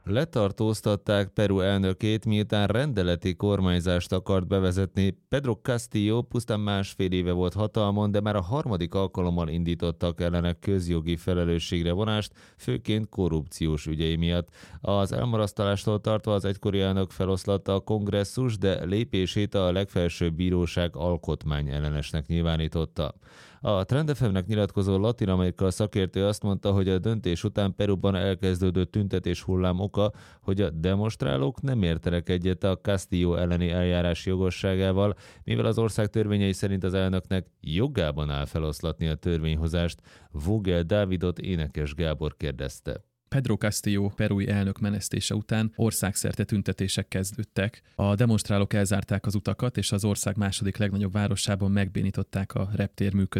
Letartóztatták Peru elnökét, miután rendeleti kormányzást akart bevezetni. Pedro Castillo pusztán másfél éve volt hatalmon, de már a harmadik alkalommal indítottak ellene közjogi felelősségre vonást, főként korrupciós ügyei miatt. Az elmarasztalástól tartva az egykori elnök feloszlatta a kongresszus, de lépését a legfelsőbb bíróság alkotmányellenesnek nyilvánította. A Trend FM-nek nyilatkozó latin-amerikai szakértő azt mondta, hogy a döntés után Peruban elkezdődött tüntetés hullám oka, hogy a demonstrálók nem értenek egyet a Castillo elleni eljárás jogosságával, mivel az ország törvényei szerint az elnöknek jogában áll feloszlatni a törvényhozást. Vogel Dávidot Énekes Gábor kérdezte. Pedro Castillo perui elnök menesztése után országszerte tüntetések kezdődtek. A demonstrálók elzárták az utakat, és az ország második legnagyobb városában megbénították a reptér működését.